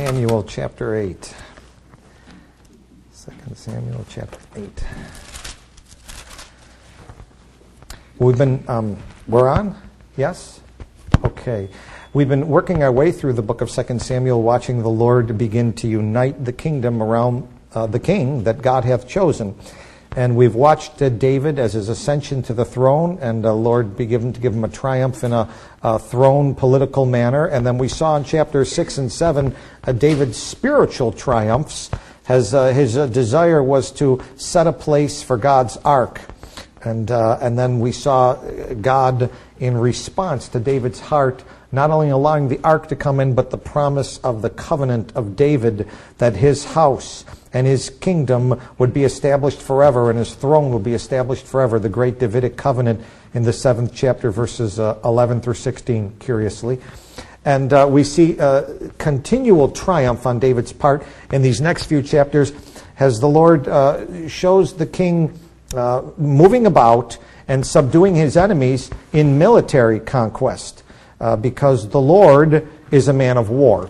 Samuel chapter 8. 2 Samuel chapter 8. We're on? Yes? Okay. We've been working our way through the book of 2 Samuel, watching the Lord begin to unite the kingdom around the king that God hath chosen. And we've watched David as his ascension to the throne, and the Lord be given to give him a triumph in a throne political manner. And then we saw in chapters 6 and 7 David's spiritual triumphs. His desire was to set a place for God's ark. And then we saw God, in response to David's heart, not only allowing the ark to come in, but the promise of the covenant of David, that his house and his kingdom would be established forever, and his throne would be established forever, the great Davidic covenant in the 7th chapter, verses 11 through 16, curiously. And we see continual triumph on David's part in these next few chapters as the Lord shows the king moving about and subduing his enemies in military conquest, because the Lord is a man of war.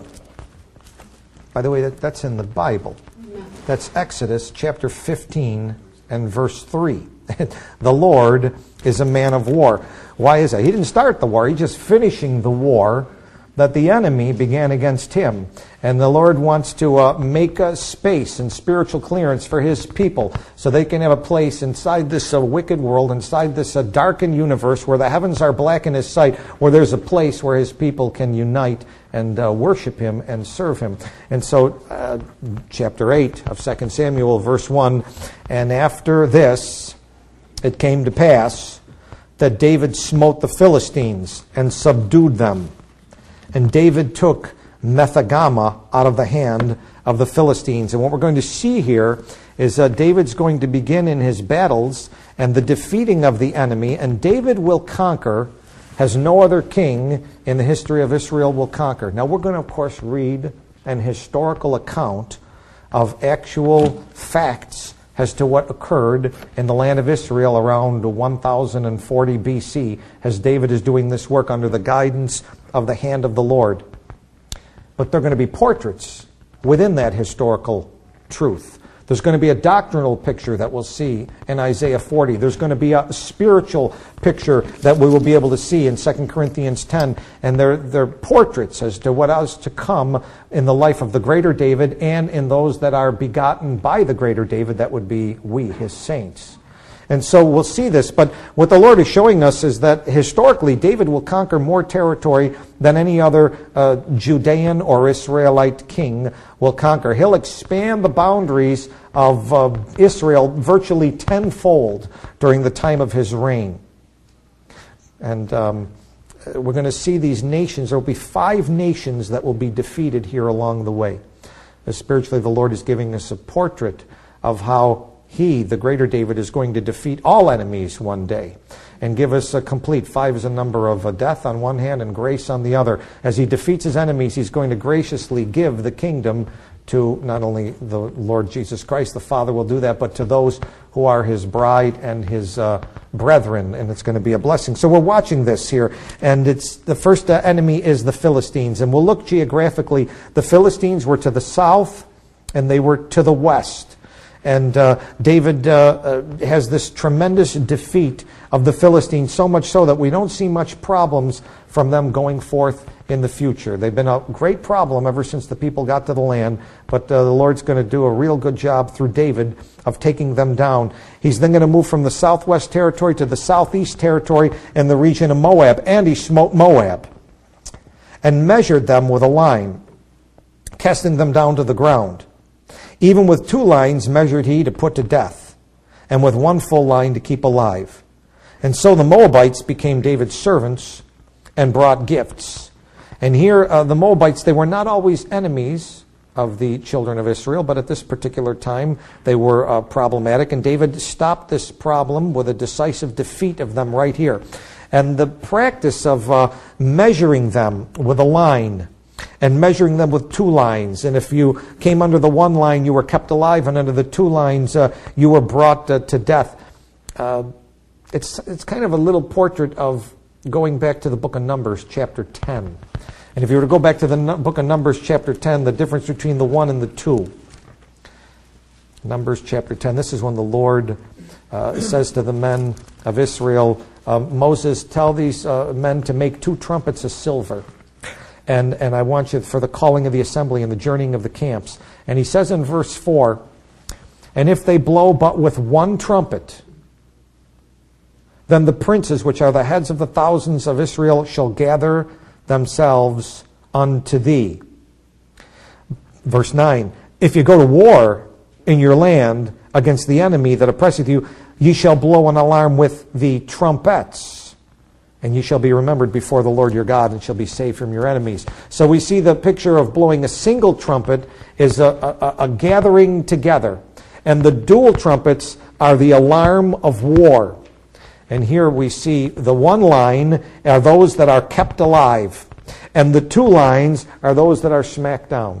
By the way, that's in the Bible. That's Exodus chapter 15 and verse 3. The Lord is a man of war. Why is that? He didn't start the war. He's just finishing the war that the enemy began against him. And the Lord wants to make a space and spiritual clearance for his people so they can have a place inside this wicked world, inside this darkened universe where the heavens are black in his sight, where there's a place where his people can unite and worship him and serve him. And so chapter 8 of 2 Samuel, verse 1, and after this it came to pass that David smote the Philistines and subdued them. And David took Methegama out of the hand of the Philistines. And what we're going to see here is David's going to begin in his battles and the defeating of the enemy. And David will conquer as no other king in the history of Israel will conquer. Now we're going to, of course, read an historical account of actual facts as to what occurred in the land of Israel around 1040 BC, as David is doing this work under the guidance of the hand of the Lord. But there are going to be portraits within that historical truth. There's going to be a doctrinal picture that we'll see in Isaiah 40. There's going to be a spiritual picture that we will be able to see in 2 Corinthians 10. And they're portraits as to what is to come in the life of the greater David and in those that are begotten by the greater David, that would be we, his saints. And so we'll see this. But what the Lord is showing us is that historically David will conquer more territory than any other Judean or Israelite king will conquer. He'll expand the boundaries of Israel virtually tenfold during the time of his reign. And we're going to see these nations. There will be 5 nations that will be defeated here along the way. Spiritually, the Lord is giving us a portrait of how He, the greater David, is going to defeat all enemies one day and give us a complete. 5 is a number of death on one hand and grace on the other. As he defeats his enemies, he's going to graciously give the kingdom to not only the Lord Jesus Christ, the Father will do that, but to those who are his bride and his brethren, and it's going to be a blessing. So we're watching this here, and it's the first enemy is the Philistines. And we'll look geographically. The Philistines were to the south, and they were to the west. And David has this tremendous defeat of the Philistines, so much so that we don't see much problems from them going forth in the future. They've been a great problem ever since the people got to the land, but the Lord's going to do a real good job through David of taking them down. He's then going to move from the southwest territory to the southeast territory in the region of Moab, and he smote Moab and measured them with a line, casting them down to the ground. Even with 2 lines measured he to put to death, and with 1 full line to keep alive. And so the Moabites became David's servants and brought gifts. And here the Moabites, they were not always enemies of the children of Israel, but at this particular time they were problematic. And David stopped this problem with a decisive defeat of them right here. And the practice of measuring them with a line and measuring them with 2 lines. And if you came under the 1 line, you were kept alive, and under the 2 lines, you were brought to death. It's kind of a little portrait of going back to the book of Numbers, chapter 10. And if you were to go back to the book of Numbers chapter 10, the difference between the 1 and the 2. Numbers chapter 10, this is when the Lord says to the men of Israel, Moses, tell these men to make 2 trumpets of silver. And I want you for the calling of the assembly and the journeying of the camps. And he says in verse 4, and if they blow but with 1 trumpet, then the princes, which are the heads of the thousands of Israel, shall gather themselves unto thee. Verse 9, if you go to war in your land against the enemy that oppresseth you, ye shall blow an alarm with the trumpets, and ye shall be remembered before the Lord your God, and shall be saved from your enemies. So we see the picture of blowing a single trumpet is a gathering together, and the dual trumpets are the alarm of war. And here we see the 1 line are those that are kept alive, and the 2 lines are those that are smacked down.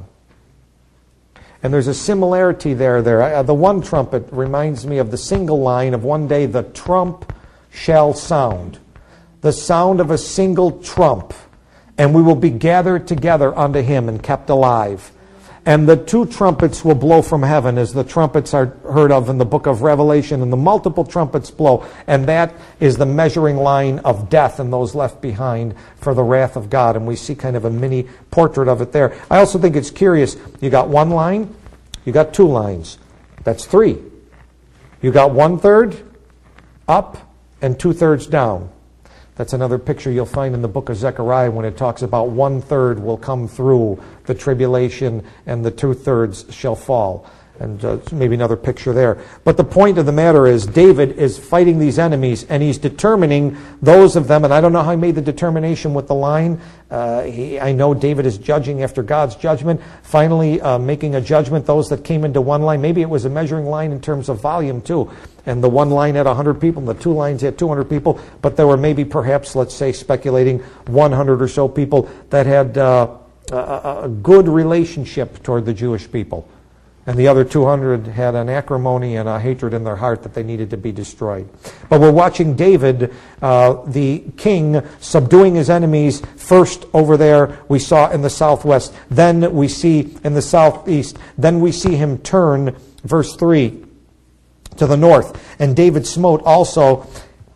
And there's a similarity there. The 1 trumpet reminds me of the single line of one day the trump shall sound. The sound of a single trump. And we will be gathered together unto him and kept alive. And the 2 trumpets will blow from heaven, as the trumpets are heard of in the book of Revelation, and the multiple trumpets blow. And that is the measuring line of death and those left behind for the wrath of God. And we see kind of a mini portrait of it there. I also think it's curious. You got 1 line, you got 2 lines. That's 3. You got 1/3 up and 2/3 down. That's another picture you'll find in the book of Zechariah when it talks about 1/3 will come through the tribulation and the 2/3 shall fall. And maybe another picture there. But the point of the matter is David is fighting these enemies, and he's determining those of them, and I don't know how he made the determination with the line. I know David is judging after God's judgment, finally making a judgment, those that came into 1 line. Maybe it was a measuring line in terms of volume too. And the 1 line had 100 people, and the 2 lines had 200 people. But there were maybe perhaps, let's say, speculating 100 or so people that had a good relationship toward the Jewish people. And the other 200 had an acrimony and a hatred in their heart that they needed to be destroyed. But we're watching David, the king, subduing his enemies first over there we saw in the southwest. Then we see in the southeast. Then we see him turn, verse 3, to the north. And David smote also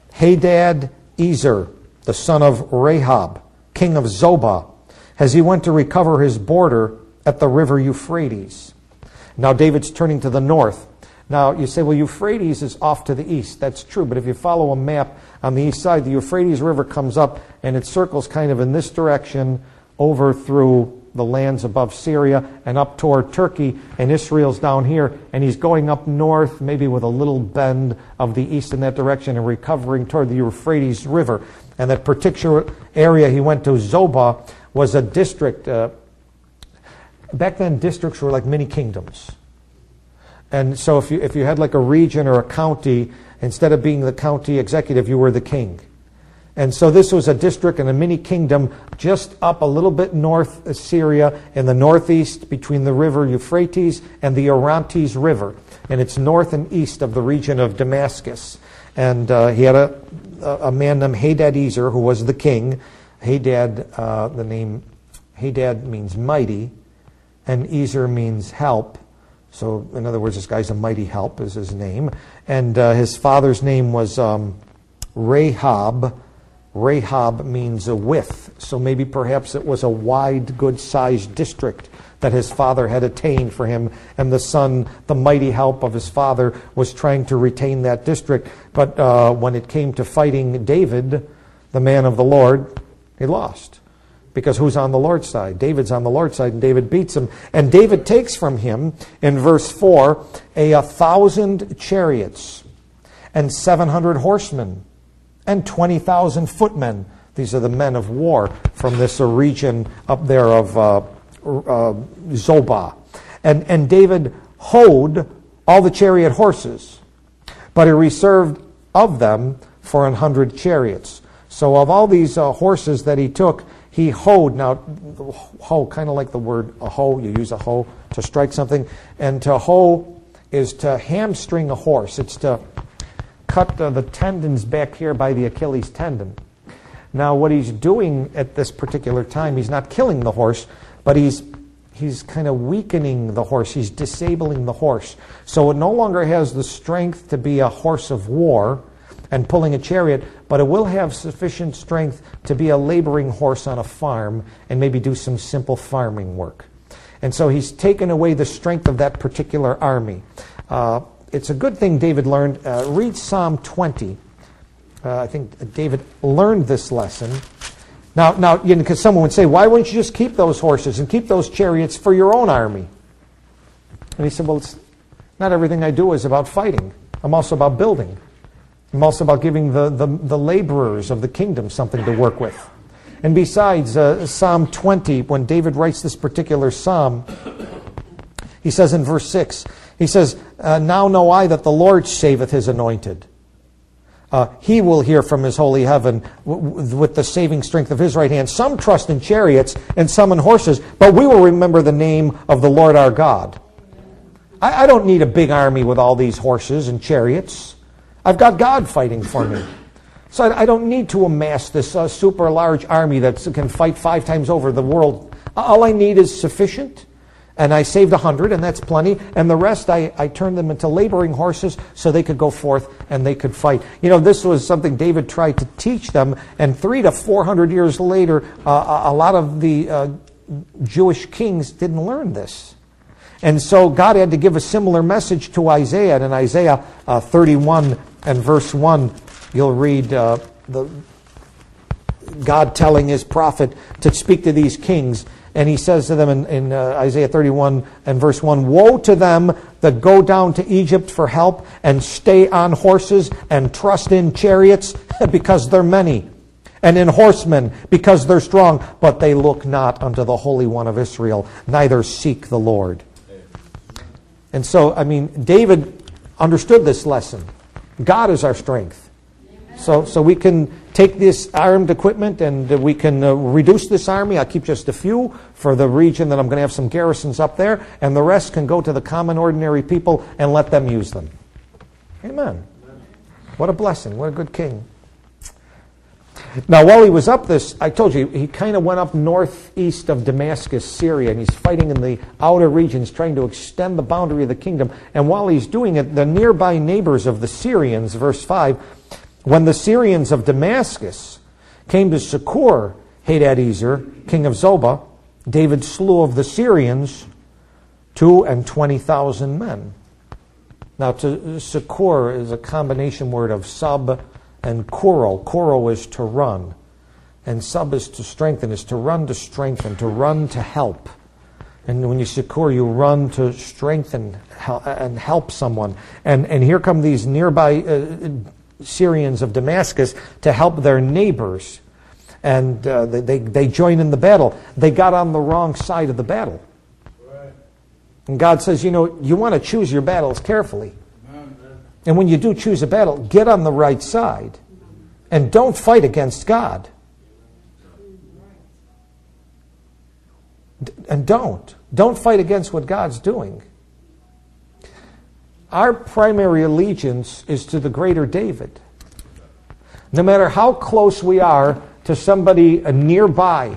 Hadad-ezer, the son of Rahab, king of Zobah, as he went to recover his border at the river Euphrates. Now David's turning to the north. Now you say, well, Euphrates is off to the east. That's true, but if you follow a map on the east side, the Euphrates River comes up and it circles kind of in this direction over through the lands above Syria and up toward Turkey, and Israel's down here, and he's going up north, maybe with a little bend of the east in that direction and recovering toward the Euphrates River. And that particular area he went to, Zobah, was a district. Back then, districts were like mini kingdoms. And so if you had like a region or a county, instead of being the county executive, you were the king. And so this was a district and a mini kingdom just up a little bit north of Syria in the northeast between the river Euphrates and the Orontes River. And it's north and east of the region of Damascus. And he had a man named Hadad-ezer who was the king. Hadad, the name Hadad means mighty. And Ezer means help. So, in other words, this guy's a mighty help is his name. And his father's name was Rahab. Rahab means a width. So maybe perhaps it was a wide, good-sized district that his father had attained for him. And the son, the mighty help of his father, was trying to retain that district. But when it came to fighting David, the man of the Lord, he lost. Because who's on the Lord's side? David's on the Lord's side, and David beats him. And David takes from him, in verse 4, 1,000 chariots, and 700 horsemen, and 20,000 footmen. These are the men of war from this region up there of Zobah. And David hoed all the chariot horses, but he reserved of them for 100 chariots. So of all these horses that he took, he hoed. Now, hoe, kind of like the word a hoe. You use a hoe to strike something. And to hoe is to hamstring a horse. It's to cut the tendons back here by the Achilles tendon. Now, what he's doing at this particular time, he's not killing the horse, but he's kind of weakening the horse. He's disabling the horse. So it no longer has the strength to be a horse of war and pulling a chariot, but it will have sufficient strength to be a laboring horse on a farm and maybe do some simple farming work. And so he's taken away the strength of that particular army. It's a good thing David learned. Read Psalm 20. I think David learned this lesson. Now, because someone would say, why wouldn't you just keep those horses and keep those chariots for your own army? And he said, well, it's not everything I do is about fighting. I'm also about building. I'm also about giving the laborers of the kingdom something to work with. And besides, Psalm 20, when David writes this particular psalm, he says in verse 6, he says, now know I that the Lord saveth his anointed. He will hear from his holy heaven with the saving strength of his right hand. Some trust in chariots and some in horses, but we will remember the name of the Lord our God. I don't need a big army with all these horses and chariots. I've got God fighting for me. So I don't need to amass this super large army that can fight 5 times over the world. All I need is sufficient. And I saved 100, and that's plenty. And the rest, I turned them into laboring horses so they could go forth and they could fight. You know, this was something David tried to teach them. And 300 to 400 years later, a lot of the Jewish kings didn't learn this. And so God had to give a similar message to Isaiah. And in Isaiah 31 and verse 1, you'll read God telling his prophet to speak to these kings. And he says to them in Isaiah 31 and verse 1, woe to them that go down to Egypt for help and stay on horses and trust in chariots because they're many, and in horsemen because they're strong, but they look not unto the Holy One of Israel, neither seek the Lord. And so, I mean, David understood this lesson. God is our strength. So we can take this armed equipment and we can reduce this army. I'll keep just a few for the region that I'm going to have some garrisons up there, and the rest can go to the common ordinary people and let them use them. Amen. What a blessing. What a good king. Now, while he was up this, I told you, he kind of went up northeast of Damascus, Syria, and he's fighting in the outer regions, trying to extend the boundary of the kingdom. And while he's doing it, the nearby neighbors of the Syrians, verse 5, when the Syrians of Damascus came to succor Hadadezer, king of Zobah, David slew of the Syrians 22,000 men. Now, to succor is a combination word of sub and kuro. Kuro is to run, and sub is to strengthen, is to run to strengthen, to run to help. And when you succor, you run to strengthen and help someone. And here come these nearby Syrians of Damascus to help their neighbors. And they join in the battle. They got on the wrong side of the battle. Right. And God says, you know, you want to choose your battles carefully. And when you do choose a battle, get on the right side. And don't fight against God. And don't fight against what God's doing. Our primary allegiance is to the greater David. No matter how close we are to somebody nearby.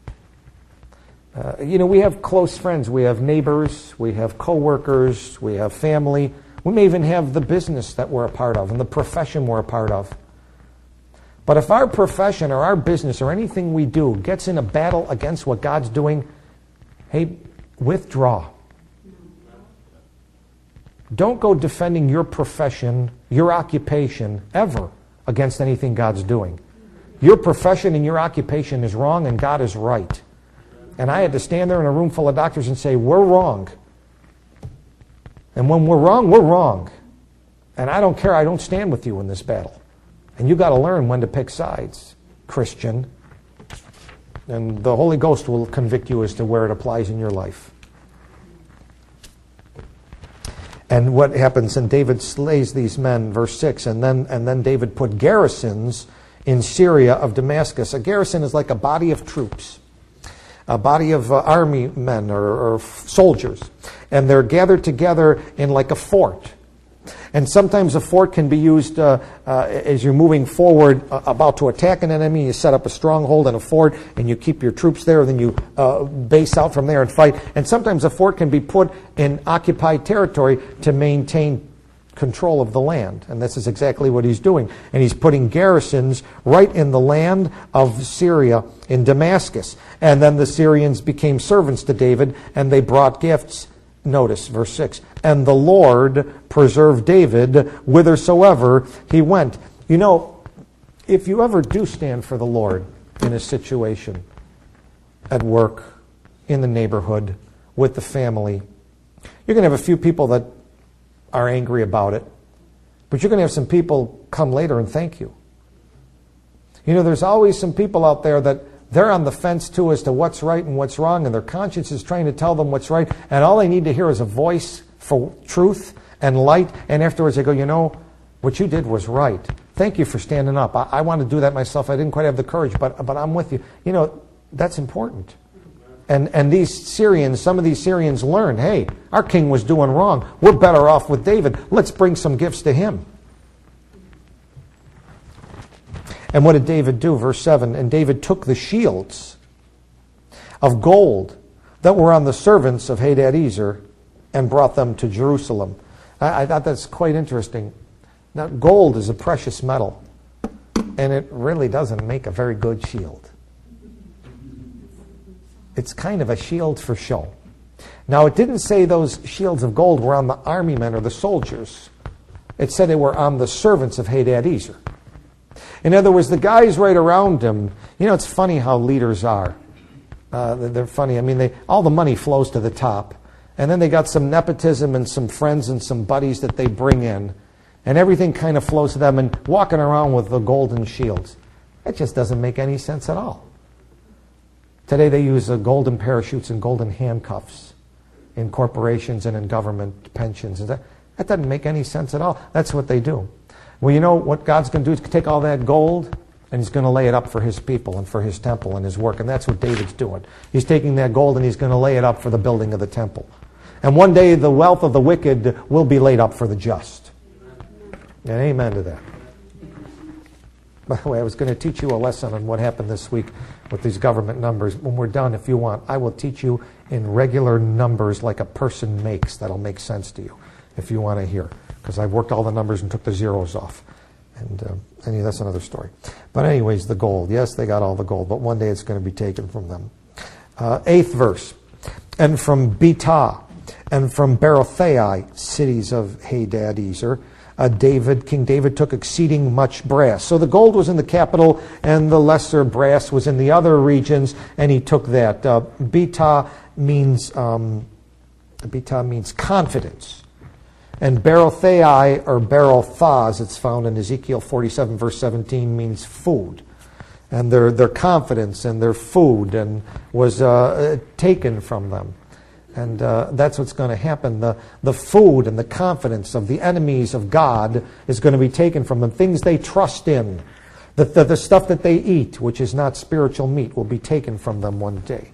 You know, we have close friends. We have neighbors. We have co-workers. We have family. We may even have the business that we're a part of and the profession we're a part of. But if our profession or our business or anything we do gets in a battle against what God's doing, hey, withdraw. Don't go defending your profession, your occupation, ever against anything God's doing. Your profession and your occupation is wrong and God is right. And I had to stand there in a room full of doctors and say, we're wrong. And when we're wrong, we're wrong. And I don't care, I don't stand with you in this battle. And you got to learn when to pick sides, Christian. And the Holy Ghost will convict you as to where it applies in your life. And what happens, and David slays these men, verse 6, and then David put garrisons in Syria of Damascus. A garrison is like a body of troops, a body of army men or soldiers. And they're gathered together in like a fort. And sometimes a fort can be used as you're moving forward, about to attack an enemy. You set up a stronghold and a fort, and you keep your troops there. Then you base out from there and fight. And sometimes a fort can be put in occupied territory to maintain control of the land. And this is exactly what he's doing. And he's putting garrisons right in the land of Syria in Damascus. And then the Syrians became servants to David, and they brought gifts. Notice verse 6. And the Lord preserved David whithersoever he went. You know, if you ever do stand for the Lord in a situation, at work, in the neighborhood, with the family, you're going to have a few people that are angry about it, but you're going to have some people come later and thank you. You know, there's always some people out there that they're on the fence too as to what's right and what's wrong, and their conscience is trying to tell them what's right, and all they need to hear is a voice for truth and light, and afterwards they go, you know, what you did was right. Thank you for standing up. I want to do that myself. I didn't quite have the courage, but I'm with you. You know, that's important. And these Syrians, some of these Syrians learned, hey, our king was doing wrong. We're better off with David. Let's bring some gifts to him. And what did David do? Verse 7, and David took the shields of gold that were on the servants of Hadadezer and brought them to Jerusalem. I thought that's quite interesting. Now, gold is a precious metal, and it really doesn't make a very good shield. It's kind of a shield for show. Now, it didn't say those shields of gold were on the army men or the soldiers. It said they were on the servants of Hadadezer. In other words, the guys right around him, you know, it's funny how leaders are. They're funny. I mean, all the money flows to the top. And then they got some nepotism and some friends and some buddies that they bring in. And everything kind of flows to them, and walking around with the golden shields. It just doesn't make any sense at all. Today they use golden parachutes and golden handcuffs in corporations and in government pensions. That doesn't make any sense at all. That's what they do. Well, you know what God's going to do is take all that gold and he's going to lay it up for his people and for his temple and his work. And that's what David's doing. He's taking that gold and he's going to lay it up for the building of the temple. And one day the wealth of the wicked will be laid up for the just. And amen to that. By the way, I was going to teach you a lesson on what happened this week with these government numbers. When we're done, if you want, I will teach you in regular numbers like a person makes. That'll make sense to you if you want to hear. Because I worked all the numbers and took the zeros off. And that's another story. But anyways, the gold. Yes, they got all the gold, but one day it's going to be taken from them. 8th verse. And from Betah and from Berothai, cities of Hadadezer, King David took exceeding much brass. So the gold was in the capital, and the lesser brass was in the other regions, and he took that. Betah means confidence. And Berothai, or Berothah, as it's found in Ezekiel 47, verse 17, means food. And their confidence and their food and was taken from them. And that's what's going to happen. The food and the confidence of the enemies of God is going to be taken from them. Things they trust in. The stuff that they eat, which is not spiritual meat, will be taken from them one day.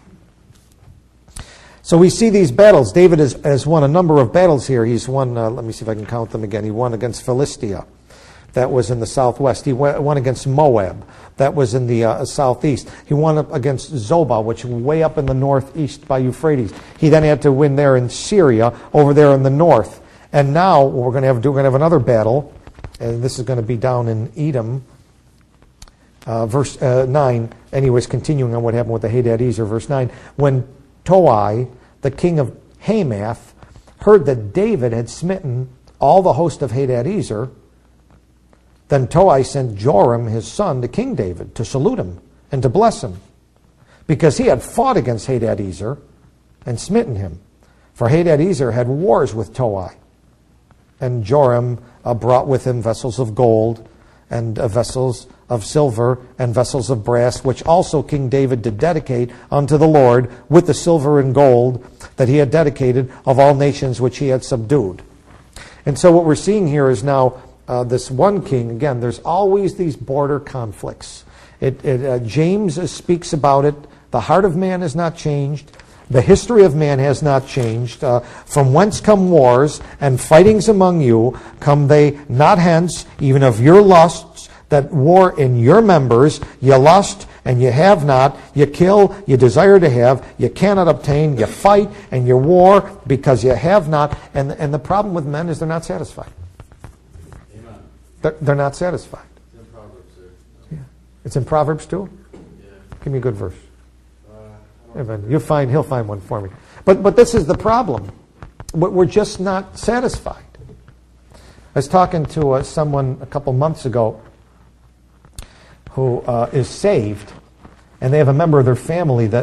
So we see these battles. David has won a number of battles here. He's won, let me see if I can count them again. He won against Philistia. That was in the southwest. He won against Moab. That was in the southeast. He won against Zobah, which is way up in the northeast by Euphrates. He then had to win there in Syria, over there in the north. And now we're going to have another battle, and this is going to be down in Edom. Verse 9, anyways, continuing on what happened with the Hadadezer, verse 9. When Toi, the king of Hamath, heard that David had smitten all the host of Hadadezer, then Toi sent Joram, his son, to King David to salute him and to bless him, because he had fought against Hadadezer and smitten him. For Hadadezer had wars with Toi. And Joram brought with him vessels of gold and vessels of silver and vessels of brass, which also King David did dedicate unto the Lord with the silver and gold that he had dedicated of all nations which he had subdued. And so what we're seeing here is now this one king. Again, there's always these border conflicts. James speaks about it. The heart of man is not changed. The history of man has not changed. From whence come wars and fightings among you? Come they not hence, even of your lusts that war in your members? You lust and you have not. You kill, you desire to have. You cannot obtain. You fight and you war because you have not. And the problem with men is they're not satisfied. They're not satisfied. It's in Proverbs, sir. Yeah. It's in Proverbs too? Yeah. Give me a good verse. He'll find one for me. But this is the problem. We're just not satisfied. I was talking to someone a couple months ago who is saved, and they have a member of their family that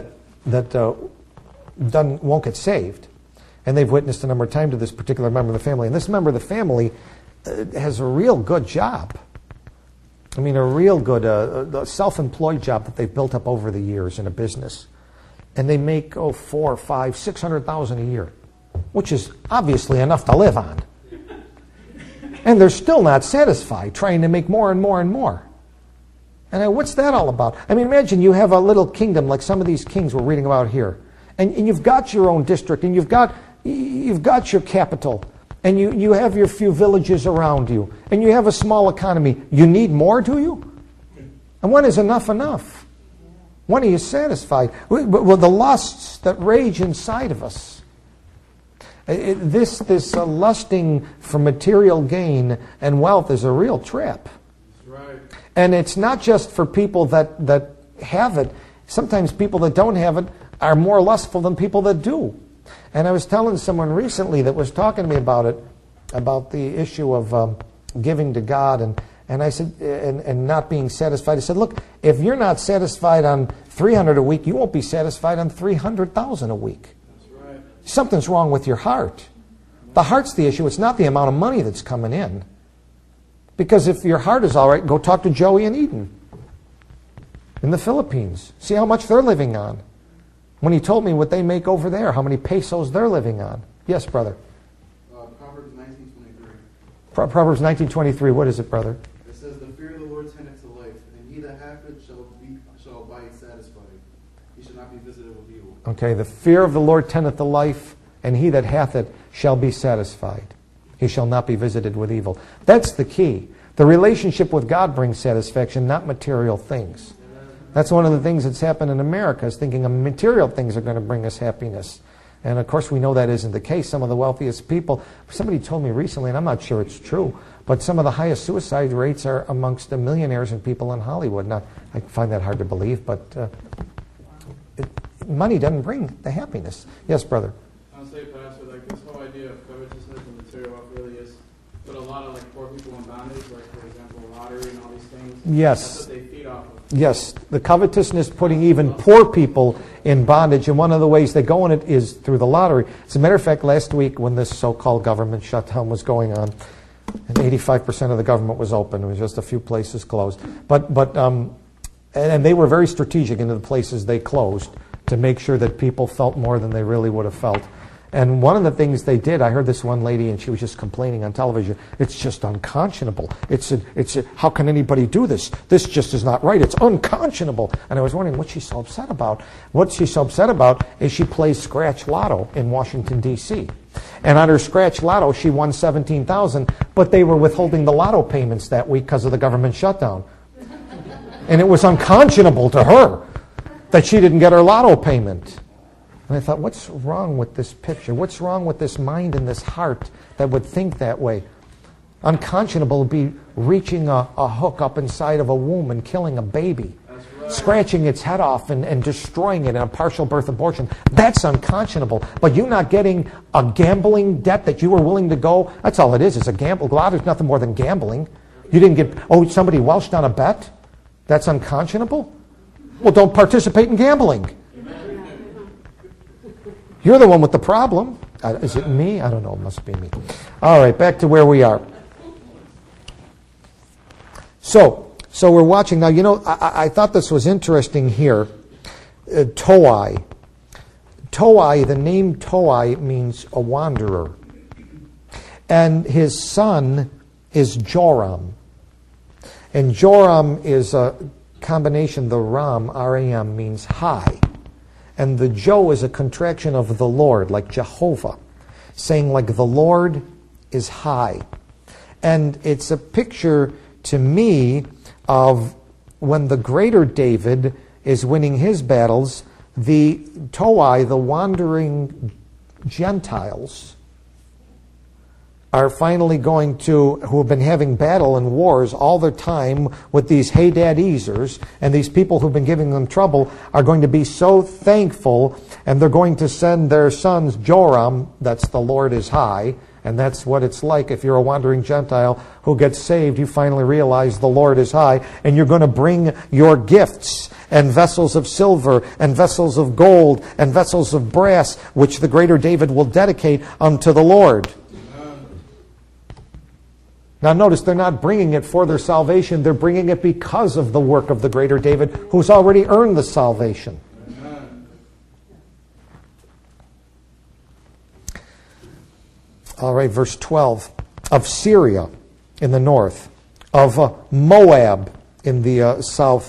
won't get saved. And they've witnessed a number of times to this particular member of the family. And this member of the family has a real good job. I mean, a real good self-employed job that they've built up over the years in a business. And they make, $400,000, $500,000, $600,000 a year, which is obviously enough to live on. And they're still not satisfied, trying to make more and more and more. And what's that all about? I mean, imagine you have a little kingdom like some of these kings we're reading about here. And you've got your own district, and you've got your capital, and you have your few villages around you, and you have a small economy. You need more, do you? And when is enough enough? When are you satisfied? Well, the lusts that rage inside of us. This lusting for material gain and wealth is a real trap. That's right. And it's not just for people that have it. Sometimes people that don't have it are more lustful than people that do. And I was telling someone recently that was talking to me about it, about the issue of giving to God, and I said, and not being satisfied. I said, look, if you're not satisfied on $300 a week, you won't be satisfied on $300,000 a week. That's right. Something's wrong with your heart. The heart's the issue. It's not the amount of money that's coming in. Because if your heart is all right, go talk to Joey and Eden in the Philippines. See how much they're living on. When he told me what they make over there, how many pesos they're living on. Yes, brother. Proverbs 19:23. Proverbs 19:23. What is it, brother? It says, "The fear of the Lord tendeth to life, and he that hath it shall by it satisfied. He shall not be visited with evil." Okay, the fear of the Lord tendeth to life, and he that hath it shall be satisfied. He shall not be visited with evil. That's the key. The relationship with God brings satisfaction, not material things. That's one of the things that's happened in America, is thinking of material things are going to bring us happiness. And of course we know that isn't the case. Some of the wealthiest people, somebody told me recently, and I'm not sure it's true, but some of the highest suicide rates are amongst the millionaires and people in Hollywood. Now, I find that hard to believe, but money doesn't bring the happiness. Yes, brother? I'll say, Pastor, like this whole idea of covetousness and material wealth really is put a lot of like poor people in bondage, like for example, lottery and all these things. Yes. That's what they feed off of. Yes, the covetousness putting even poor people in bondage, and one of the ways they go in it is through the lottery. As a matter of fact, last week when this so-called government shutdown was going on, and 85% of the government was open, there was just a few places closed. And they were very strategic into the places they closed to make sure that people felt more than they really would have felt. And one of the things they did, I heard this one lady, and she was just complaining on television, it's just unconscionable. How can anybody do this? This just is not right. It's unconscionable. And I was wondering what she's so upset about. What she's so upset about is she plays Scratch Lotto in Washington, D.C. And on her Scratch Lotto, she won $17,000, but they were withholding the lotto payments that week because of the government shutdown. And it was unconscionable to her that she didn't get her lotto payment. And I thought, what's wrong with this picture? What's wrong with this mind and this heart that would think that way? Unconscionable would be reaching a hook up inside of a womb and killing a baby. Right. Scratching its head off and destroying it in a partial birth abortion. That's unconscionable. But you not getting a gambling debt that you were willing to go, that's all it is. It's a gamble. Lotto's nothing more than gambling. You didn't get, somebody welched on a bet? That's unconscionable? Well, don't participate in gambling. You're the one with the problem. Is it me? I don't know. It must be me. All right, back to where we are. So we're watching now. You know, I thought this was interesting here. Toai. Toai, the name Toai means a wanderer. And his son is Joram. And Joram is a combination, the Ram, R-A-M, means high. And the Joe is a contraction of the Lord, like Jehovah, saying like the Lord is high. And it's a picture to me of when the greater David is winning his battles, the Toi, the wandering Gentiles, are finally going to, who have been having battle and wars all their time with these Hadadezers, and these people who've been giving them trouble are going to be so thankful, and they're going to send their sons Joram, that's the Lord is high, and that's what it's like if you're a wandering Gentile who gets saved. You finally realize the Lord is high, and you're going to bring your gifts and vessels of silver and vessels of gold and vessels of brass, which the greater David will dedicate unto the Lord. Now notice, they're not bringing it for their salvation. They're bringing it because of the work of the greater David, who's already earned the salvation. Amen. All right, verse 12. Of Syria in the north, of Moab in the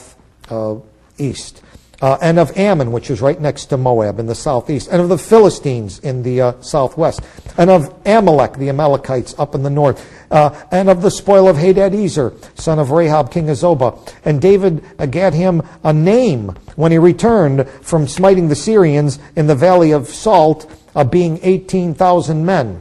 southeast, and of Ammon, which is right next to Moab in the southeast, and of the Philistines in the southwest, and of Amalek, the Amalekites up in the north, and of the spoil of Hadadezer, son of Rahab, king of Zobah. And David gat him a name when he returned from smiting the Syrians in the valley of Salt, being 18,000 men.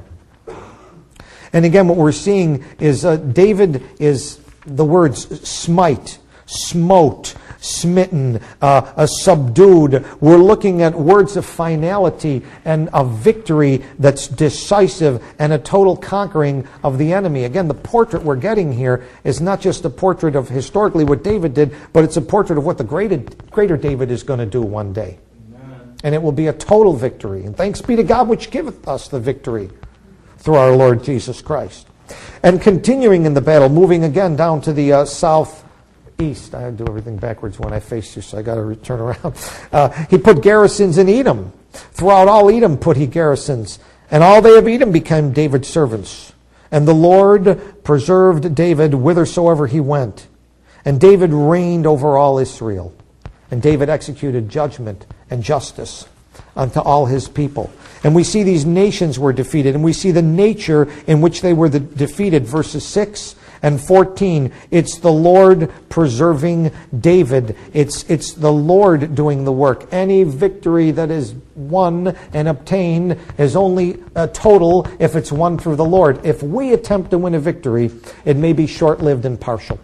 And again, what we're seeing is David is the words smite, smote, smitten, subdued. We're looking at words of finality and a victory that's decisive and a total conquering of the enemy. Again, the portrait we're getting here is not just a portrait of historically what David did, but it's a portrait of what the greater David is going to do one day. Amen. And it will be a total victory. And thanks be to God which giveth us the victory through our Lord Jesus Christ. And continuing in the battle, moving again down to the southeast. I do everything backwards when I face you, so I got to turn around. He put garrisons in Edom. Throughout all Edom put he garrisons. And all they of Edom became David's servants. And the Lord preserved David whithersoever he went. And David reigned over all Israel. And David executed judgment and justice unto all his people. And we see these nations were defeated, and we see the nature in which they were defeated. Verses 6 and 14, it's the Lord preserving David. It's the Lord doing the work. Any victory that is won and obtained is only a total if it's won through the Lord. If we attempt to win a victory, it may be short-lived and partial.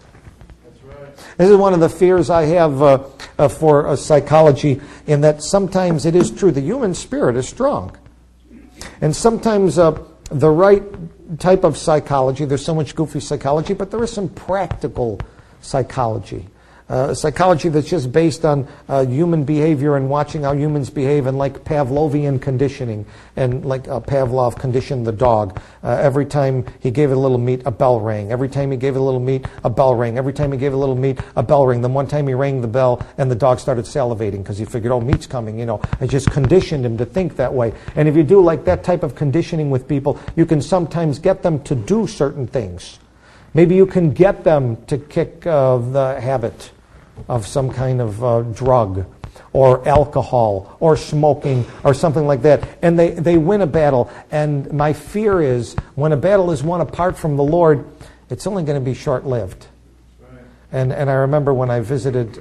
This is one of the fears I have for psychology, in that sometimes it is true, the human spirit is strong. And sometimes the right type of psychology, there's so much goofy psychology, but there is some practical psychology. Psychology that's just based on human behavior and watching how humans behave, and like Pavlovian conditioning, and like Pavlov conditioned the dog. Every time he gave it a little meat, a bell rang. Every time he gave it a little meat, a bell rang. Every time he gave it a little meat, a bell rang. Then one time he rang the bell and the dog started salivating because he figured, oh, meat's coming, you know. I just conditioned him to think that way. And if you do like that type of conditioning with people, you can sometimes get them to do certain things. Maybe you can get them to kick the habit of some kind of drug or alcohol or smoking or something like that. And they win a battle. And my fear is when a battle is won apart from the Lord, it's only going to be short-lived. Right. And I remember when I visited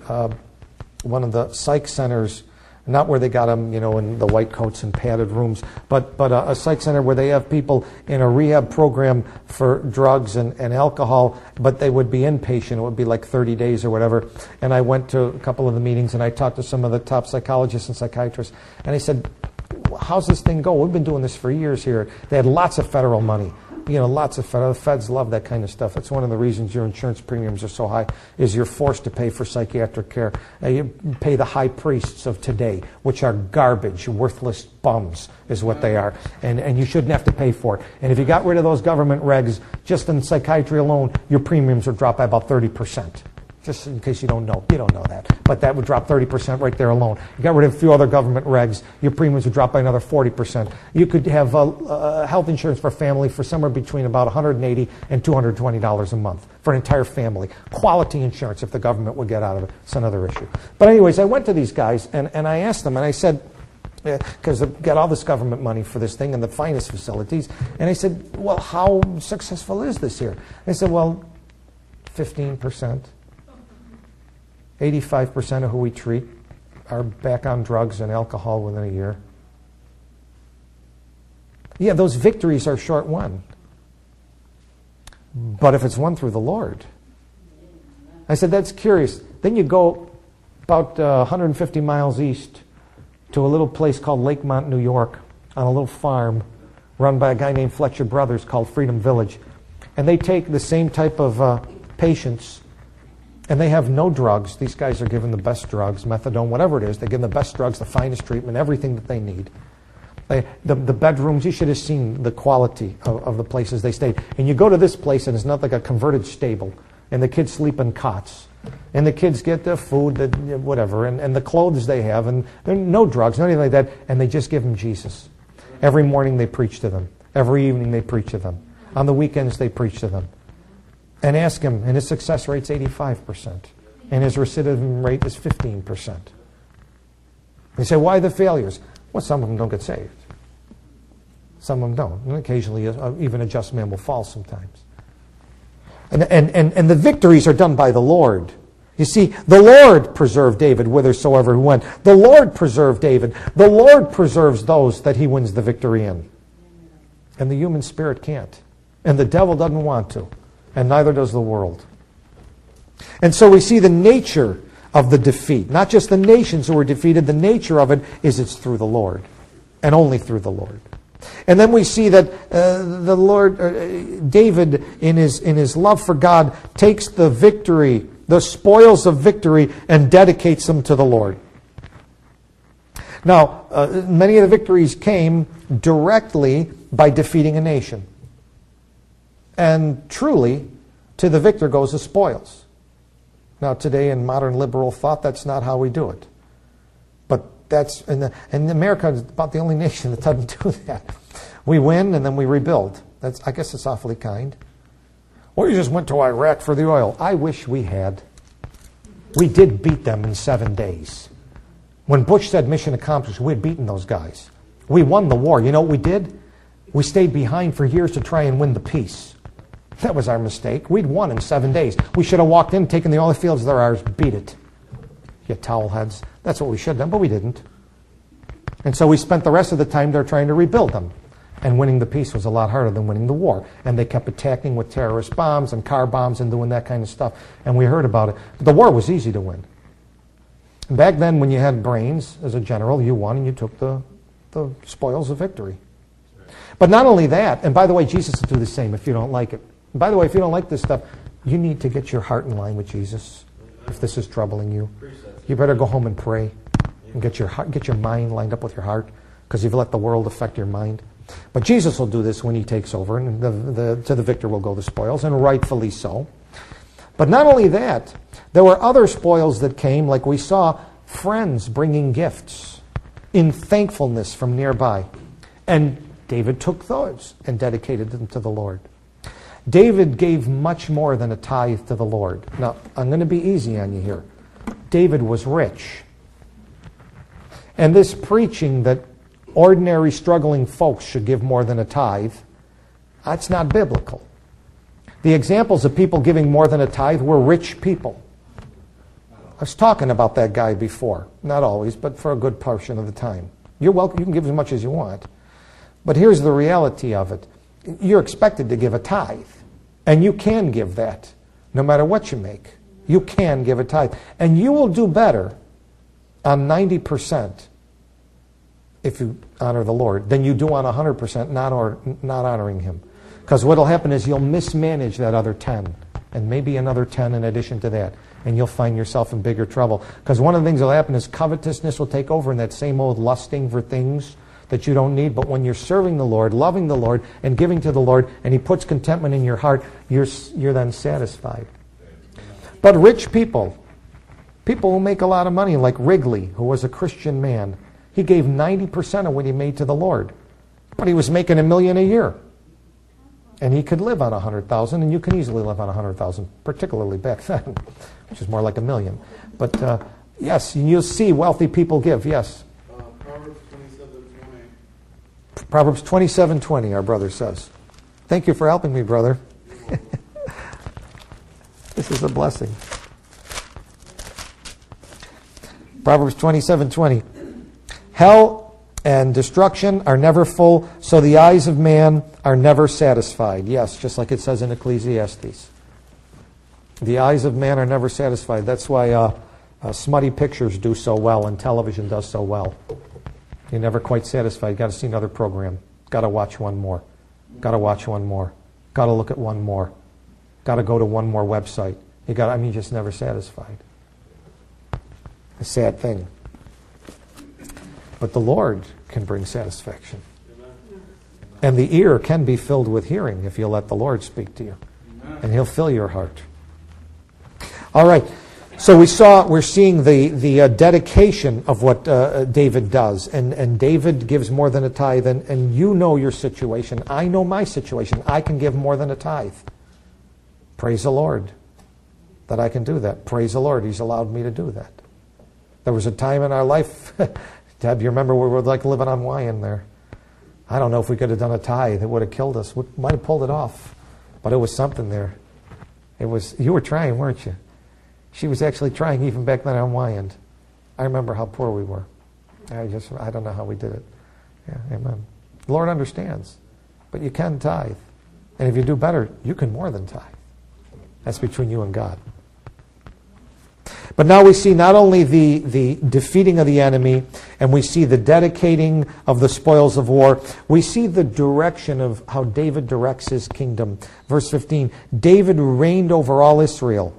one of the psych centers, not where they got them, you know, in the white coats and padded rooms, but a psych center where they have people in a rehab program for drugs and alcohol, but they would be inpatient. It would be like 30 days or whatever. And I went to a couple of the meetings, and I talked to some of the top psychologists and psychiatrists, and I said, how's this thing go? We've been doing this for years here. They had lots of federal money. You know, lots of the feds love that kind of stuff. That's one of the reasons your insurance premiums are so high, is you're forced to pay for psychiatric care. You pay the high priests of today, which are garbage, worthless bums is what they are. And you shouldn't have to pay for it. And if you got rid of those government regs, just in psychiatry alone, your premiums would drop by about 30%. Just in case you don't know. You don't know that. But that would drop 30% right there alone. You got rid of a few other government regs, your premiums would drop by another 40%. You could have health insurance for family for somewhere between about $180 and $220 a month for an entire family. Quality insurance, if the government would get out of it. It's another issue. But anyways, I went to these guys, and I asked them, and I said, because they've got all this government money for this thing and the finest facilities. And I said, well, how successful is this here? They said, well, 15%. 85% of who we treat are back on drugs and alcohol within a year. Yeah, those victories are short-won. But if it's won through the Lord. I said, that's curious. Then you go about 150 miles east to a little place called Lakemont, New York, on a little farm run by a guy named Fletcher Brothers called Freedom Village. And they take the same type of patients, and they have no drugs. These guys are given the best drugs, methadone, whatever it is. They give them the best drugs, the finest treatment, everything that they need. The bedrooms, you should have seen the quality of the places they stayed. And you go to this place, and it's not like a converted stable, and the kids sleep in cots. And the kids get the food, whatever, and the clothes they have, and there are no drugs, nothing like that, and they just give them Jesus. Every morning they preach to them. Every evening they preach to them. On the weekends they preach to them. And ask him, and his success rate's 85%. And his recidivism rate is 15%. They say, why the failures? Well, some of them don't get saved. Some of them don't. And occasionally even a just man will fall sometimes. And the victories are done by the Lord. You see, the Lord preserved David whithersoever he went. The Lord preserved David. The Lord preserves those that he wins the victory in. And the human spirit can't. And the devil doesn't want to. And neither does the world. And so we see the nature of the defeat. Not just the nations who were defeated. The nature of it is it's through the Lord. And only through the Lord. And then we see that the Lord, David, in his love for God, takes the victory, the spoils of victory, and dedicates them to the Lord. Now, many of the victories came directly by defeating a nation. And truly, to the victor goes the spoils. Now, today in modern liberal thought, that's not how we do it. But that's, and America is about the only nation that doesn't do that. We win and then we rebuild. I guess it's awfully kind. Or you just went to Iraq for the oil. I wish we had. We did beat them in 7 days. When Bush said mission accomplished, we had beaten those guys. We won the war. You know what we did? We stayed behind for years to try and win the peace. That was our mistake. We'd won in 7 days. We should have walked in, taken the oil fields, they're ours, beat it. You towel heads. That's what we should have done, but we didn't. And so we spent the rest of the time there trying to rebuild them. And winning the peace was a lot harder than winning the war. And they kept attacking with terrorist bombs and car bombs and doing that kind of stuff. And we heard about it. But the war was easy to win. And back then, when you had brains as a general, you won and you took the spoils of victory. But not only that, and by the way, Jesus will do the same if you don't like it. And by the way, if you don't like this stuff, you need to get your heart in line with Jesus. If this is troubling you, you better go home and pray and get your mind lined up with your heart, because you've let the world affect your mind. But Jesus will do this when he takes over, and to the victor will go the spoils, and rightfully so. But not only that, there were other spoils that came, like we saw friends bringing gifts in thankfulness from nearby. And David took those and dedicated them to the Lord. David gave much more than a tithe to the Lord. Now, I'm going to be easy on you here. David was rich. And this preaching that ordinary struggling folks should give more than a tithe, that's not biblical. The examples of people giving more than a tithe were rich people. I was talking about that guy before. Not always, but for a good portion of the time. You're welcome. You can give as much as you want. But here's the reality of it. You're expected to give a tithe. And you can give that, no matter what you make. You can give a tithe. And you will do better on 90% if you honor the Lord than you do on 100% not honoring him. Because what will happen is you'll mismanage that other 10, and maybe another 10 in addition to that, and you'll find yourself in bigger trouble. Because one of the things that will happen is covetousness will take over, and that same old lusting for things that you don't need. But when you're serving the Lord, loving the Lord, and giving to the Lord, and he puts contentment in your heart, you're then satisfied. But rich people who make a lot of money, like Wrigley, who was a Christian man, he gave 90% of what he made to the Lord. But he was making $1 million a year. And he could live on $100,000, and you can easily live on $100,000, particularly back then, which is more like $1 million. But yes, you'll see wealthy people give, yes. Proverbs 27:11 Proverbs 27:20, our brother says. Thank you for helping me, brother. This is a blessing. Proverbs 27:20. Hell and destruction are never full, so the eyes of man are never satisfied. Yes, just like it says in Ecclesiastes. The eyes of man are never satisfied. That's why smutty pictures do so well and television does so well. You're never quite satisfied. Got to see another program. Got to watch one more. Got to watch one more. Got to look at one more. Got to go to one more website. You're just never satisfied. A sad thing. But the Lord can bring satisfaction. And the ear can be filled with hearing if you let the Lord speak to you. And He'll fill your heart. All right. So we're seeing the dedication of what David does. And David gives more than a tithe. And you know your situation. I know my situation. I can give more than a tithe. Praise the Lord that I can do that. Praise the Lord. He's allowed me to do that. There was a time in our life, Deb, you remember we were like living on Wyand there. I don't know if we could have done a tithe. It would have killed us. We might have pulled it off. But it was something there. You were trying, weren't you? She was actually trying even back then on Wyand. I remember how poor we were. I don't know how we did it. Yeah, amen. The Lord understands. But you can tithe. And if you do better, you can more than tithe. That's between you and God. But now we see not only the defeating of the enemy, and we see the dedicating of the spoils of war, we see the direction of how David directs his kingdom. Verse 15, David reigned over all Israel.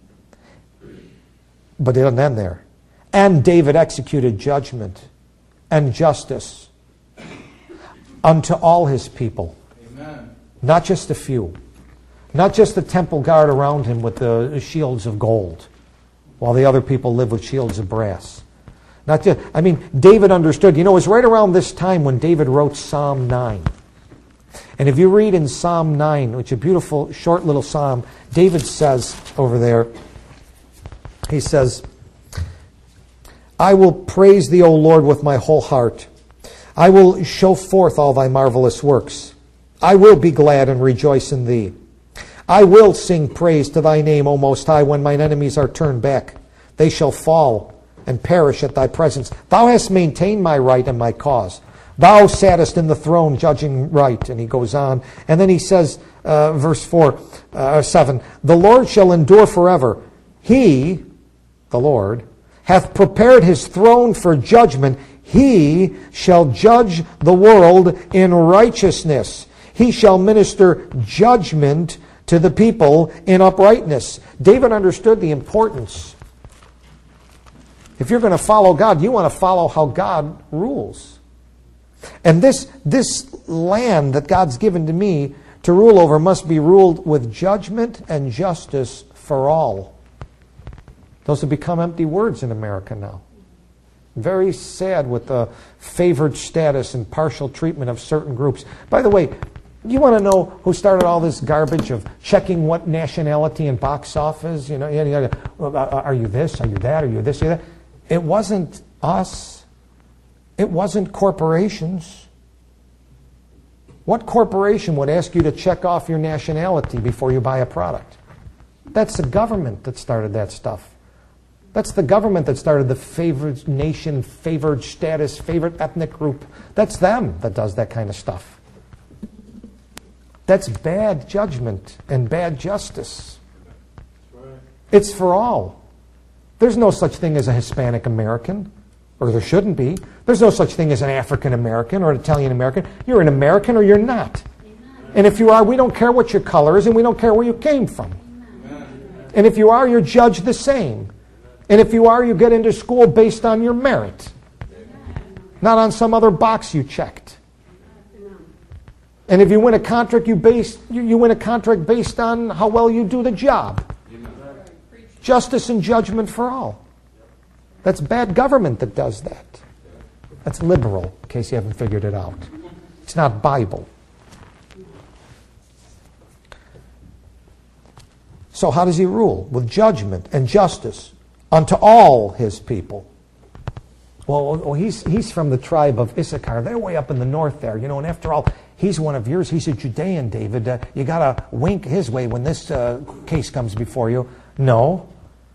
But it doesn't end there. And David executed judgment and justice unto all his people. Amen. Not just a few. Not just the temple guard around him with the shields of gold, while the other people live with shields of brass. David understood. It was right around this time when David wrote Psalm 9. And if you read in Psalm 9, which is a beautiful, short little psalm, David says over there, he says, I will praise thee, O Lord, with my whole heart. I will show forth all thy marvelous works. I will be glad and rejoice in thee. I will sing praise to thy name, O Most High, when mine enemies are turned back. They shall fall and perish at thy presence. Thou hast maintained my right and my cause. Thou sattest in the throne judging right. And he goes on. And then he says, verse 7, the Lord shall endure forever. He, the Lord, hath prepared his throne for judgment. He shall judge the world in righteousness. He shall minister judgment to the people in uprightness. David understood the importance. If you're going to follow God, you want to follow how God rules. And this land that God's given to me to rule over must be ruled with judgment and justice for all. Those have become empty words in America now. Very sad with the favored status and partial treatment of certain groups. By the way, you want to know who started all this garbage of checking what nationality and box office? Are you this? Are you that? Are you this? Are you that? It wasn't us. It wasn't corporations. What corporation would ask you to check off your nationality before you buy a product? That's the government that started that stuff. That's the government that started the favored nation, favored status, favored ethnic group. That's them that does that kind of stuff. That's bad judgment and bad justice. It's for all. There's no such thing as a Hispanic American, or there shouldn't be. There's no such thing as an African American or an Italian American. You're an American or you're not. And if you are, we don't care what your color is and we don't care where you came from. And if you are, you're judged the same. And if you are, you get into school based on your merit, not on some other box you checked. And if you win a contract, you win a contract based on how well you do the job. Justice and judgment for all. That's bad government that does that. That's liberal, in case you haven't figured it out. It's not Bible. So how does he rule? With judgment and justice unto all his people. Well, he's from the tribe of Issachar. They're way up in the north there, and after all, he's one of yours. He's a Judean, David. You got to wink his way when this case comes before you. No.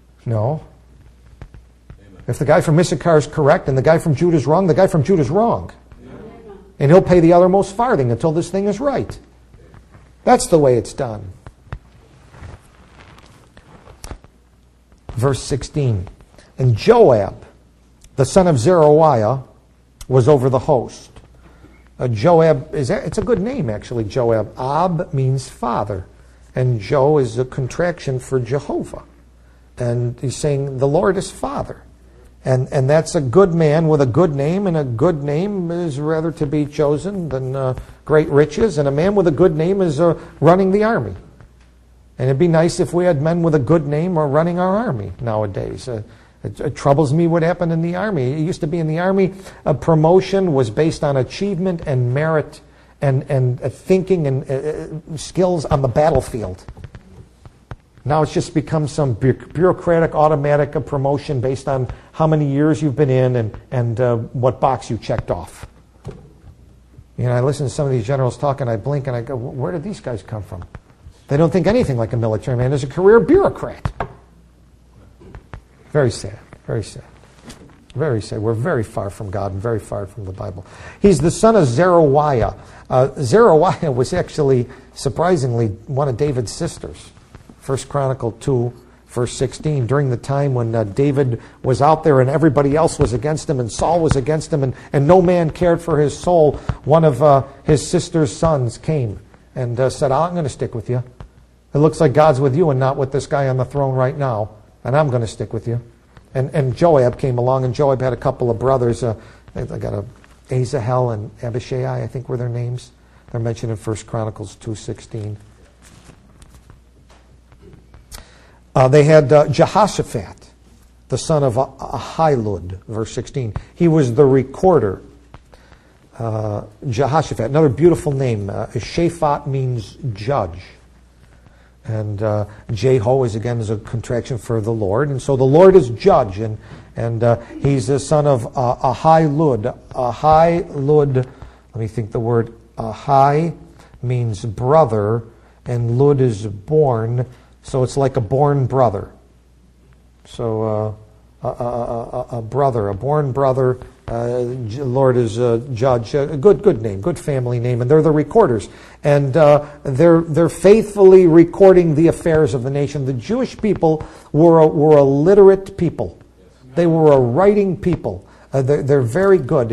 If the guy from Issachar is correct and the guy from Judah is wrong, the guy from Judah is wrong. And he'll pay the othermost farthing until this thing is right. That's the way it's done. Verse 16. And Joab, the son of Zeruiah, was over the host. Joab, it's a good name actually, Joab. Ab means father. And Jo is a contraction for Jehovah. And he's saying the Lord is father. And that's a good man with a good name, and a good name is rather to be chosen than great riches, and a man with a good name is running the army. And it'd be nice if we had men with a good name or running our army nowadays. It troubles me what happened in the army. It used to be in the army, a promotion was based on achievement and merit and thinking and skills on the battlefield. Now it's just become some bureaucratic, automatic promotion based on how many years you've been in and what box you checked off. I listen to some of these generals talk and I blink and I go, where did these guys come from? They don't think anything like a military man. There's a career bureaucrat. Very sad, very sad. Very sad. We're very far from God and very far from the Bible. He's the son of Zeruiah. Zeruiah was actually, surprisingly, one of David's sisters. 1 Chronicle 2, verse 16, during the time when David was out there and everybody else was against him and Saul was against him and no man cared for his soul, one of his sister's sons came and said, I'm going to stick with you. It looks like God's with you and not with this guy on the throne right now, and I'm going to stick with you. And Joab came along, and Joab had a couple of brothers. I got Asahel and Abishai, I think were their names. They're mentioned in 1 Chronicles 2:16. They had Jehoshaphat, the son of Ahilud, verse 16. He was the recorder. Jehoshaphat, another beautiful name. Shaphat means judge. And Jeho is a contraction for the Lord. And so the Lord is judge. And he's the son of Ahilud. Ahilud, let me think the word. Ahi means brother, and Lud is born. So it's like a born brother. So a brother, a born brother. Lord is a judge. A good name, good family name, and they're the recorders. And they're faithfully recording the affairs of the nation. The Jewish people were a literate people. They were a writing people. They're very good.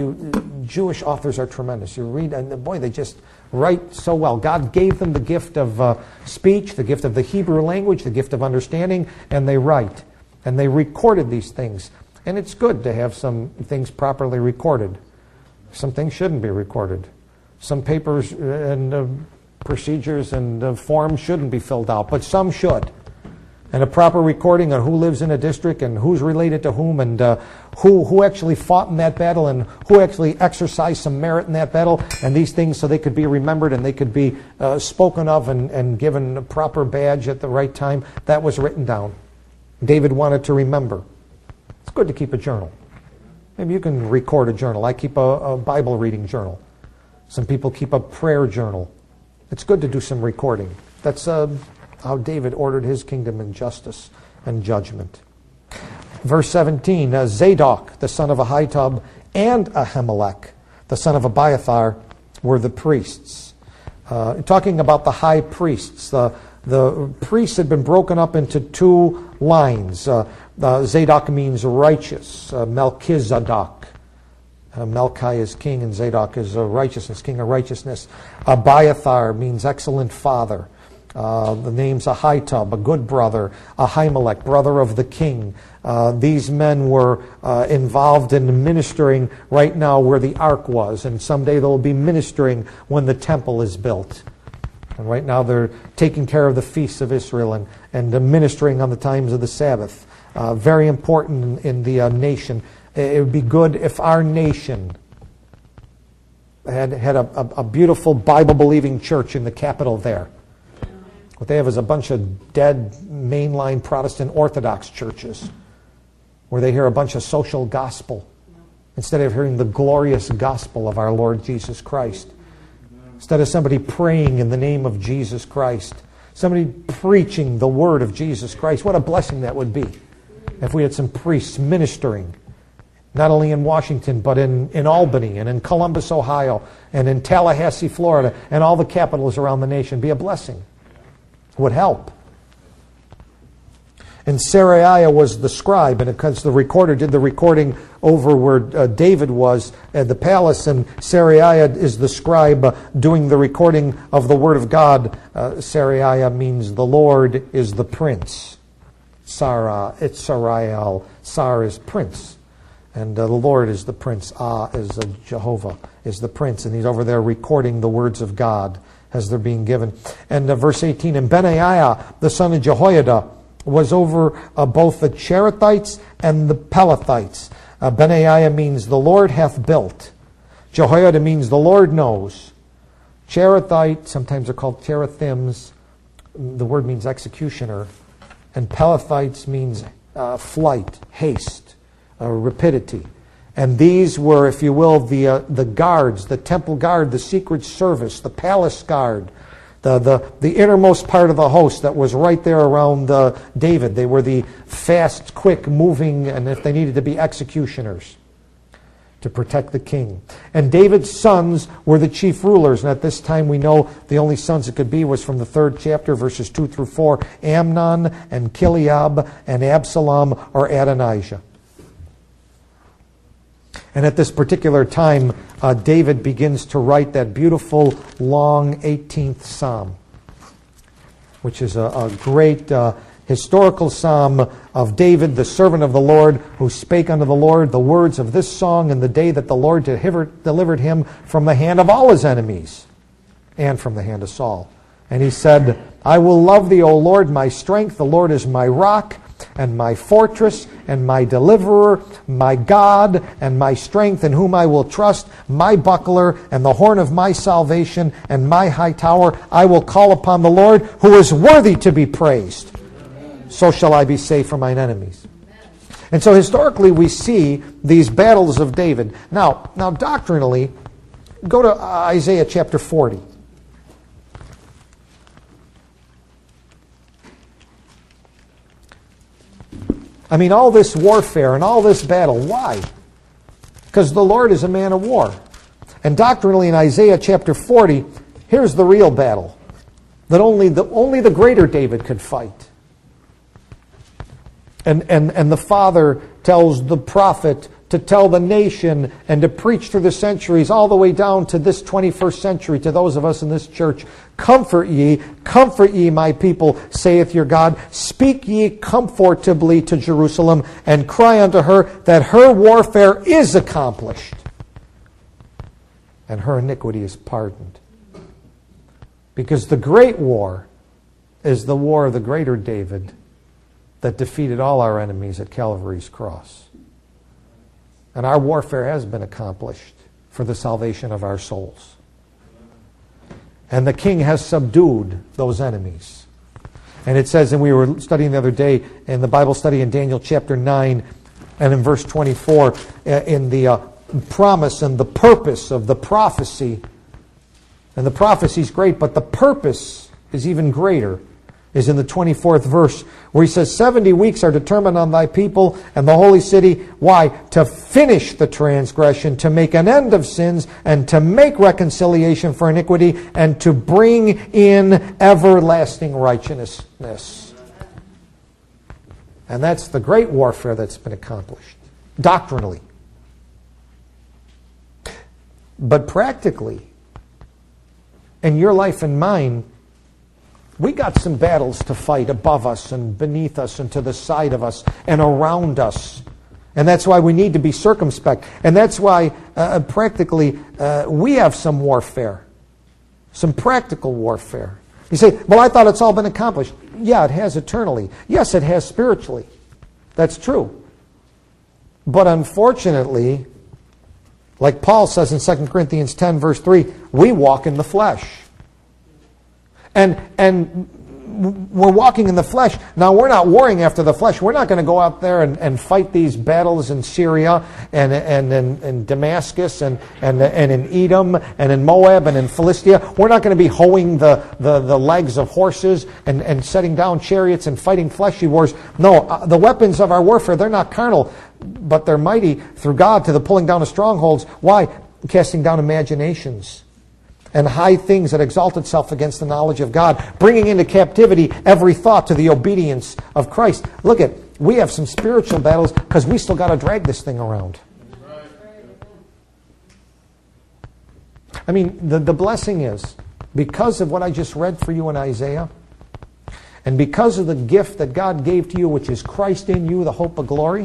Jewish authors are tremendous. You read, and boy, they just write so well. God gave them the gift of speech, the gift of the Hebrew language, the gift of understanding, and they write. And they recorded these things. And it's good to have some things properly recorded. Some things shouldn't be recorded. Some papers and procedures and forms shouldn't be filled out, but some should. And a proper recording on who lives in a district and who's related to whom and who actually fought in that battle and who actually exercised some merit in that battle and these things so they could be remembered and they could be spoken of and given a proper badge at the right time. That was written down. David wanted to remember. It's good to keep a journal. Maybe you can record a journal. I keep a Bible reading journal. Some people keep a prayer journal. It's good to do some recording. That's how David ordered his kingdom in justice and judgment. Verse 17, Zadok, the son of Ahitub, and Ahimelech, the son of Abiathar, were the priests. Talking about the high priests, the priests had been broken up into two lines. Zadok means righteous. Melchizedek. Melchi is king and Zadok is righteousness, king of righteousness. Abiathar means excellent father. The name's Ahitub, a good brother. Ahimelech, brother of the king. These men were involved in ministering right now where the ark was, and someday they'll be ministering when the temple is built. And right now they're taking care of the feasts of Israel and ministering on the times of the Sabbath. Very important in the nation. It would be good if our nation had a beautiful Bible-believing church in the capital there. What they have is a bunch of dead mainline Protestant Orthodox churches where they hear a bunch of social gospel instead of hearing the glorious gospel of our Lord Jesus Christ. Instead of somebody praying in the name of Jesus Christ, somebody preaching the word of Jesus Christ. What a blessing that would be if we had some priests ministering, not only in Washington, but in Albany and in Columbus, Ohio, and in Tallahassee, Florida, and all the capitals around the nation. Be a blessing. It would help. And Seraiah was the scribe, and because the recorder did the recording over where David was at the palace, and Seraiah is the scribe doing the recording of the Word of God. Seraiah means the Lord is the prince. Sarah, it's Sariel. Sar is prince. And the Lord is the prince. Ah is Jehovah, is the prince. And he's over there recording the words of God as they're being given. And verse 18, and Benaiah, the son of Jehoiada, was over both the Cherethites and the Pelethites. Benaiah means the Lord hath built. Jehoiada means the Lord knows. Cherethite, sometimes they're called Cherethims. The word means executioner. And Pelethites means flight, haste, rapidity. And these were, if you will, the guards, the temple guard, the secret service, the palace guard, the innermost part of the host that was right there around David. They were the fast, quick moving, and if they needed to be executioners to protect the king. And David's sons were the chief rulers. And at this time we know the only sons it could be was from the 3rd chapter, verses 2 through 4, Amnon and Chileab and Absalom or Adonijah. And at this particular time, David begins to write that beautiful, long 18th Psalm, which is a great historical psalm of David, the servant of the Lord, who spake unto the Lord the words of this song in the day that the Lord delivered him from the hand of all his enemies and from the hand of Saul. And he said, I will love thee, O Lord, my strength. The Lord is my rock and my fortress and my deliverer, my God and my strength, in whom I will trust, my buckler and the horn of my salvation and my high tower. I will call upon the Lord, who is worthy to be praised. So shall I be safe from mine enemies. And so historically we see these battles of David. Now doctrinally, go to Isaiah chapter 40. I mean, all this warfare and all this battle, why? Because the Lord is a man of war. And doctrinally in Isaiah chapter 40, here's the real battle that only the greater David could fight. And the Father tells the prophet to tell the nation and to preach through the centuries all the way down to this 21st century to those of us in this church. Comfort ye, my people, saith your God. Speak ye comfortably to Jerusalem, and cry unto her that her warfare is accomplished, and her iniquity is pardoned. Because the great war is the war of the greater David that defeated all our enemies at Calvary's cross. And our warfare has been accomplished for the salvation of our souls. And the king has subdued those enemies. And it says, and we were studying the other day in the Bible study in Daniel chapter 9 and in verse 24, in the promise and the purpose of the prophecy. And the prophecy is great, but the purpose is even greater, is in the 24th verse, where he says, 70 weeks are determined on thy people and the holy city. Why? To finish the transgression, to make an end of sins, and to make reconciliation for iniquity, and to bring in everlasting righteousness. And that's the great warfare that's been accomplished, doctrinally. But practically, in your life and mine, we got some battles to fight above us and beneath us and to the side of us and around us. And that's why we need to be circumspect. And that's why practically we have some warfare, some practical warfare. You say, well, I thought it's all been accomplished. Yeah, it has eternally. Yes, it has spiritually. That's true. But unfortunately, like Paul says in 2 Corinthians 10, verse 3, we walk in the flesh. And we're walking in the flesh. Now, we're not warring after the flesh. We're not going to go out there and fight these battles in Syria and in Damascus and in Edom and in Moab and in Philistia. We're not going to be hoeing the legs of horses and setting down chariots and fighting fleshly wars. No, the weapons of our warfare, they're not carnal, but they're mighty through God to the pulling down of strongholds. Why? Casting down imaginations and high things that exalt itself against the knowledge of God, bringing into captivity every thought to the obedience of Christ. Look at, we have some spiritual battles because we still got to drag this thing around. I mean, the blessing is, because of what I just read for you in Isaiah, and because of the gift that God gave to you, which is Christ in you, the hope of glory,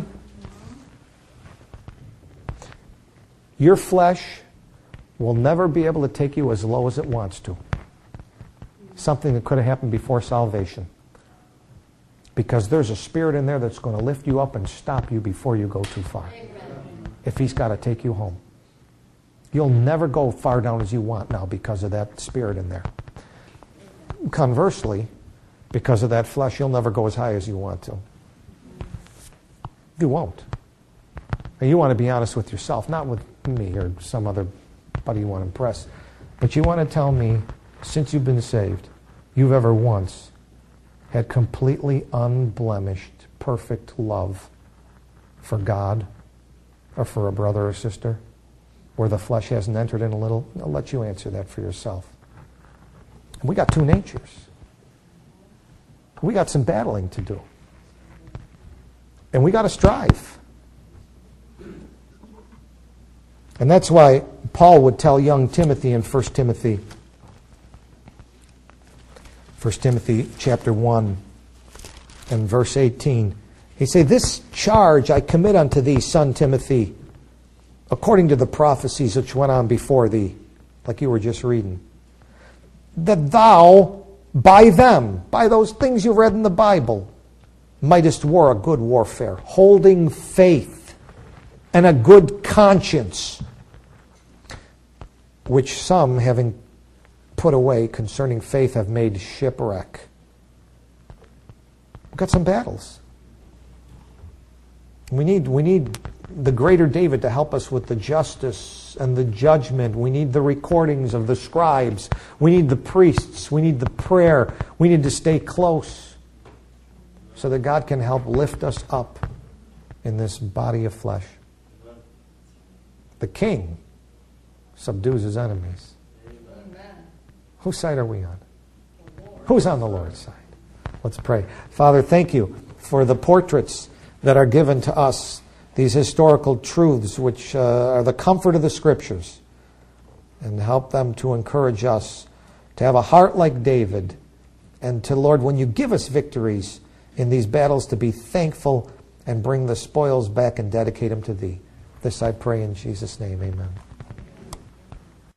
your flesh will never be able to take you as low as it wants to. Something that could have happened before salvation. Because there's a spirit in there that's going to lift you up and stop you before you go too far. Amen. If he's got to take you home. You'll never go far down as you want now because of that spirit in there. Conversely, because of that flesh, you'll never go as high as you want to. You won't. And you want to be honest with yourself, not with me or some other buddy you want to impress. But you want to tell me, since you've been saved, you've ever once had completely unblemished, perfect love for God or for a brother or sister, where the flesh hasn't entered in a little? I'll let you answer that for yourself. We got two natures. We got some battling to do. And we got to strive. And that's why Paul would tell young Timothy in 1 Timothy chapter 1 and verse 18. He say, "This charge I commit unto thee, son Timothy, according to the prophecies which went on before thee," like you were just reading, "that thou by them," by those things you read in the Bible, "mightest war a good warfare, holding faith and a good conscience, which some, having put away concerning faith, have made shipwreck." We've got some battles. We need the greater David to help us with the justice and the judgment. We need the recordings of the scribes. We need the priests. We need the prayer. We need to stay close so that God can help lift us up in this body of flesh. The king subdues his enemies. Amen. Whose side are we on? Who's on the Lord's side? Let's pray. Father, thank you for the portraits that are given to us, these historical truths which are the comfort of the Scriptures, and help them to encourage us to have a heart like David, and to, Lord, when you give us victories in these battles, to be thankful and bring the spoils back and dedicate them to Thee. This I pray in Jesus' name, amen.